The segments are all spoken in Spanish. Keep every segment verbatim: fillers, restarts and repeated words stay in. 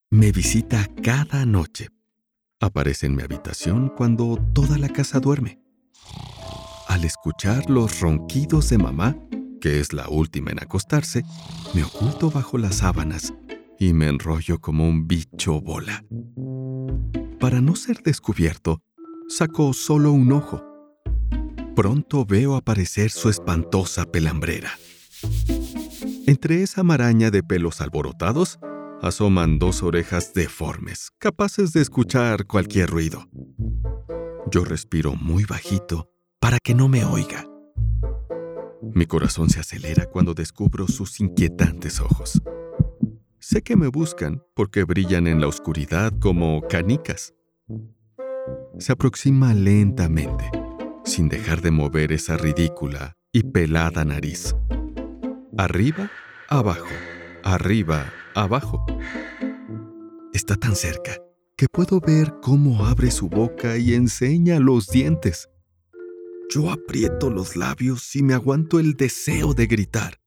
Me visita cada noche. Aparece en mi habitación cuando toda la casa duerme. Al escuchar los ronquidos de mamá, que es la última en acostarse, me oculto bajo las sábanas y me enrollo como un bicho bola. Para no ser descubierto, saco solo un ojo. Pronto veo aparecer su espantosa pelambrera. Entre esa maraña de pelos alborotados, asoman dos orejas deformes, capaces de escuchar cualquier ruido. Yo respiro muy bajito para que no me oiga. Mi corazón se acelera cuando descubro sus inquietantes ojos. Sé que me buscan porque brillan en la oscuridad como canicas. Se aproxima lentamente, sin dejar de mover esa ridícula y pelada nariz. Arriba, abajo, arriba, abajo. Está tan cerca que puedo ver cómo abre su boca y enseña los dientes. Yo aprieto los labios y me aguanto el deseo de gritar.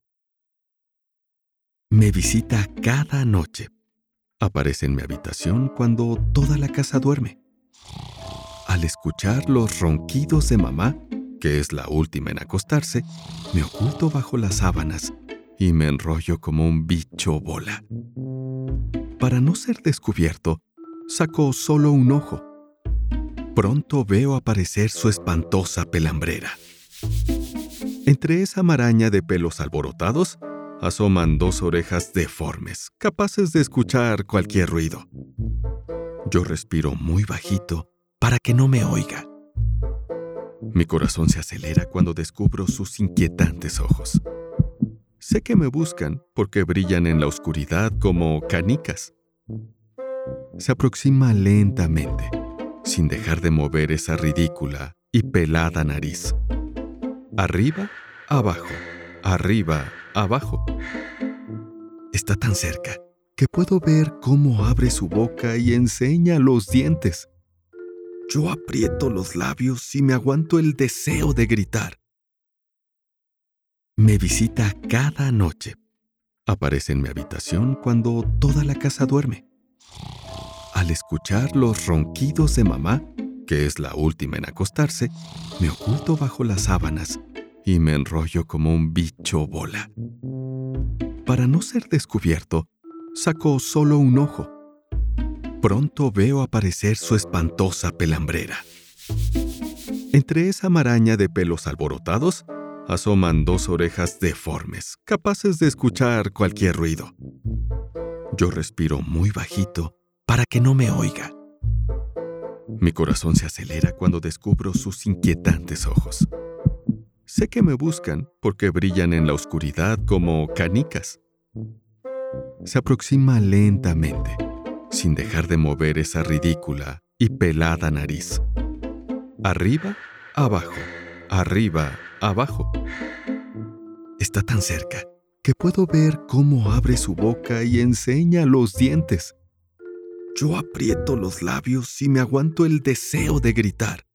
Me visita cada noche. Aparece en mi habitación cuando toda la casa duerme. Al escuchar los ronquidos de mamá, que es la última en acostarse, me oculto bajo las sábanas y me enrollo como un bicho bola. Para no ser descubierto, saco solo un ojo. Pronto veo aparecer su espantosa pelambrera. Entre esa maraña de pelos alborotados, asoman dos orejas deformes, capaces de escuchar cualquier ruido. Yo respiro muy bajito para que no me oiga. Mi corazón se acelera cuando descubro sus inquietantes ojos. Sé que me buscan porque brillan en la oscuridad como canicas. Se aproxima lentamente, sin dejar de mover esa ridícula y pelada nariz. Arriba, abajo, arriba, abajo. Está tan cerca que puedo ver cómo abre su boca y enseña los dientes. Yo aprieto los labios y me aguanto el deseo de gritar. Me visita cada noche. Aparece en mi habitación cuando toda la casa duerme. Al escuchar los ronquidos de mamá, que es la última en acostarse, me oculto bajo las sábanas y me enrollo como un bicho bola. Para no ser descubierto, saco solo un ojo. Pronto veo aparecer su espantosa pelambrera. Entre esa maraña de pelos alborotados, asoman dos orejas deformes, capaces de escuchar cualquier ruido. Yo respiro muy bajito para que no me oiga. Mi corazón se acelera cuando descubro sus inquietantes ojos. Sé que me buscan porque brillan en la oscuridad como canicas. Se aproxima lentamente, sin dejar de mover esa ridícula y pelada nariz. Arriba, abajo, arriba, abajo. Está tan cerca que puedo ver cómo abre su boca y enseña los dientes. Yo aprieto los labios y me aguanto el deseo de gritar.